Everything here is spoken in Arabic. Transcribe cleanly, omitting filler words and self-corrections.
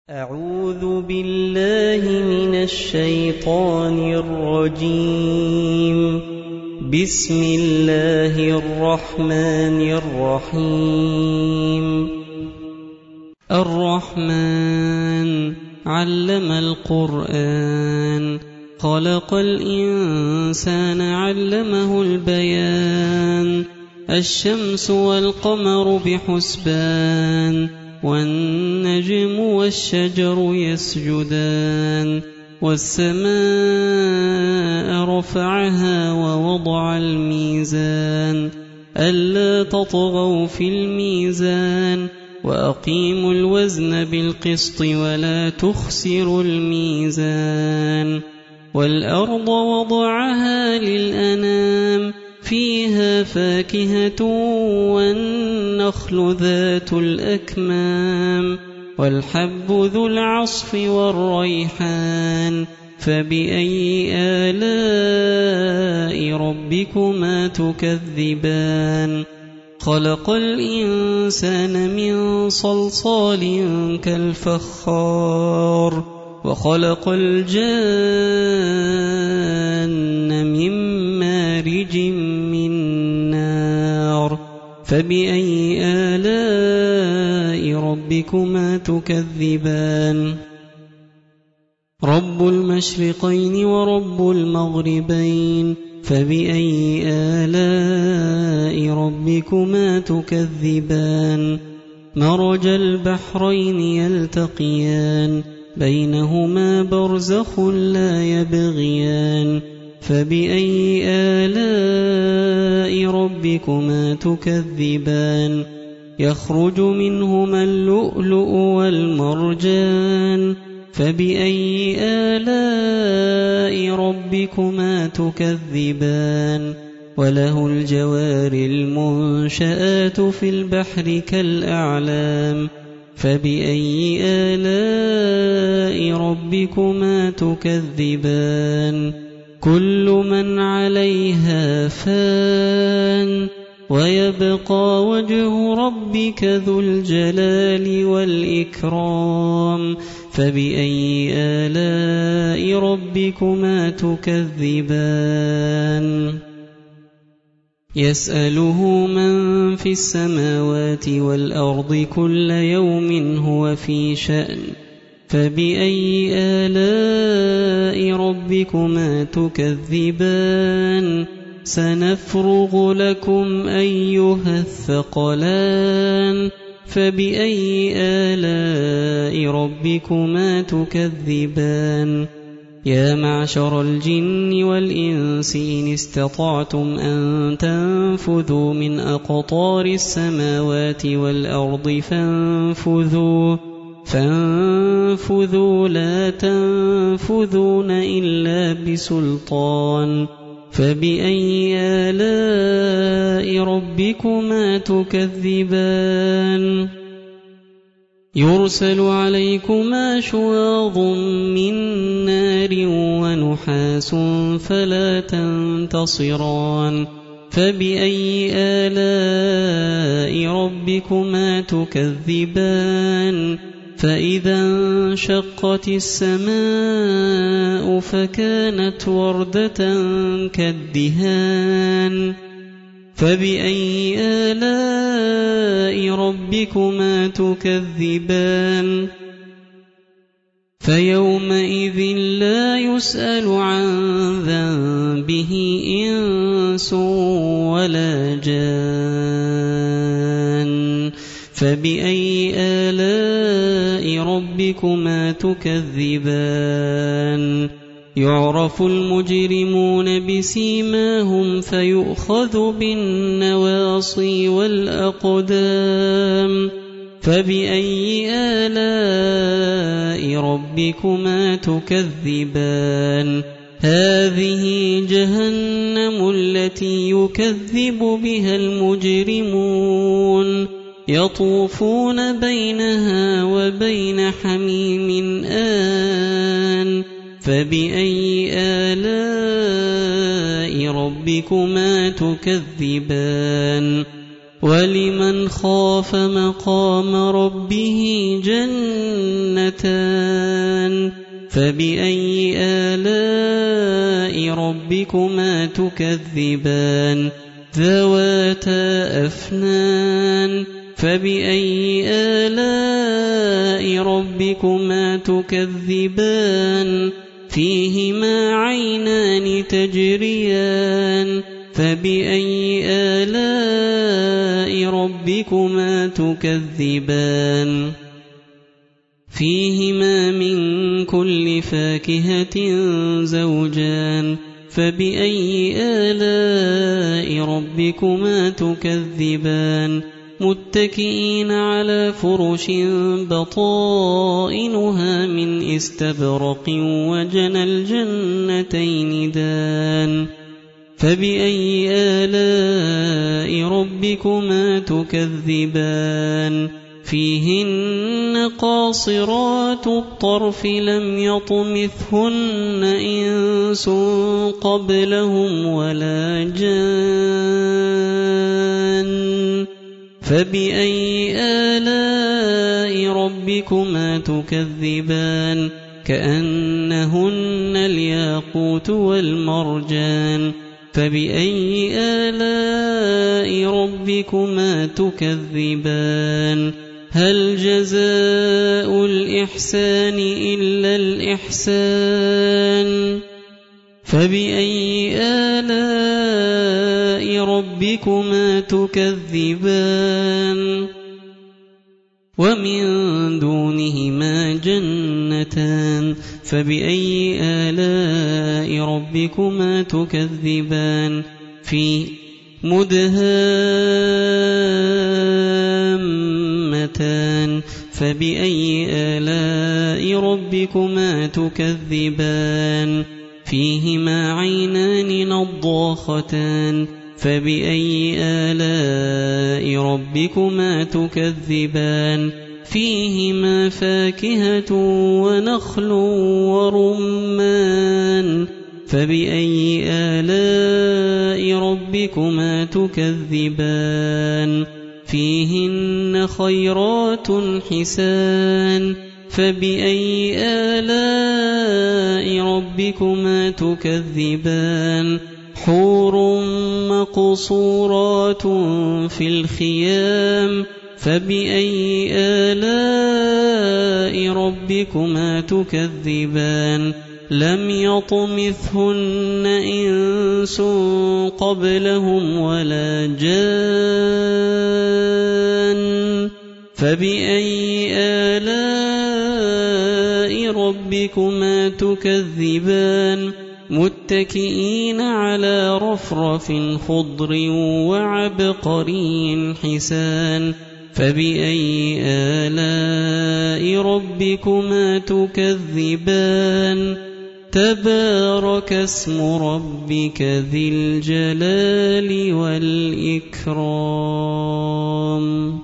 أعوذ بالله من الشيطان الرجيم. بسم الله الرحمن الرحيم. الرحمن علم القرآن، خلق الإنسان علمه البيان. الشمس والقمر بحسبان، والنجم والشجر يسجدان. والسماء رفعها ووضع الميزان، ألا تطغوا في الميزان، وأقيموا الوزن بالقسط ولا تخسروا الميزان. والأرض وضعها للأنام، فيها فاكهة والنخل ذات الأكمام، والحب ذو العصف والريحان. فبأي آلاء ربكما تكذبان؟ خلق الإنسان من صلصال كالفخار، وخلق الجان من مارج من نار. فبأي آلاء ربكما تكذبان؟ رب المشرقين ورب المغربين، فبأي آلاء ربكما تكذبان؟ مرج البحرين يلتقيان، بينهما برزخ لا يبغيان. فبأي آلاء ربكما تكذبان؟ يخرج منهما اللؤلؤ والمرجان. فبأي آلاء ربكما تكذبان؟ وله الجوار المنشآت في البحر كالأعلام. فبأي آلاء ربكما تكذبان؟ كل من عليها فان، ويبقى وجه ربك ذو الجلال والإكرام. فبأي آلاء ربكما تكذبان؟ يسأله من في السماوات والأرض كل يوم هو في شأن. فبأي آلاء ربكما تكذبان؟ سنفرغ لكم أيها الثقلان. فبأي آلاء ربكما تكذبان؟ يا معشر الجن والإنس إن استطعتم أن تنفذوا من أقطار السماوات والأرض فانفذوا لا تنفذون إلا بسلطان. فبأي آلاء ربكما تكذبان؟ يرسل عليكما شواظ من نار ونحاس فلا تنتصران. فبأي آلاء ربكما تكذبان؟ فإذا انشقت السماء فكانت وردة كالدهان. فبأي آلاء ربكما تكذبان؟ فيومئذ لا يسأل عن ذنبه إنس ولا جان. فبأي آلاء ربكما تكذبان؟ يعرف المجرمون بسيماهم فيؤخذ بالنواصي والأقدام. فبأي آلاء ربكما تكذبان؟ هذه جهنم التي يكذب بها المجرمون، يطوفون بينها وبين حميم آن. فبأي آلاء ربكما تكذبان؟ ولمن خاف مقام ربه جنتان فبأي آلاء ربكما تكذبان ذواتا أفنان فبأي آلاء ربكما تكذبان فيهما عينان تجريان فبأي آلاء ربكما تكذبان فيهما من كل فاكهة زوجان فبأي آلاء ربكما تكذبان متكئين على فرش بطائنها من استبرق وجنى الجنتين دان فبأي آلاء ربكما تكذبان فيهن قاصرات الطرف لم يطمثهن إنس قبلهم ولا جان فبأي آلاء ربكما تكذبان كأنهن الياقوت والمرجان فبأي آلاء ربكما تكذبان هل جزاء الإحسان إلا الإحسان فبأي آلاء ربكما تكذبان ومن دونهما جنتان فبأي آلاء ربكما تكذبان في مدهامتان فبأي آلاء ربكما تكذبان فيهما عينان نضاختان فبأي آلاء ربكما تكذبان فيهما فاكهة ونخل ورمان فبأي آلاء ربكما تكذبان فيهن خيرات حسان فبأي آلاء ربكما تكذبان حور مقصورات في الخيام فبأي آلاء ربكما تكذبان لم يطمثهن إنس قبلهم ولا جان فبأي آلاء ربكما تكذبان متكئين على رفرف خضر وعبقري حسان فبأي آلاء ربكما تكذبان تبارك اسم ربك ذي الجلال والإكرام.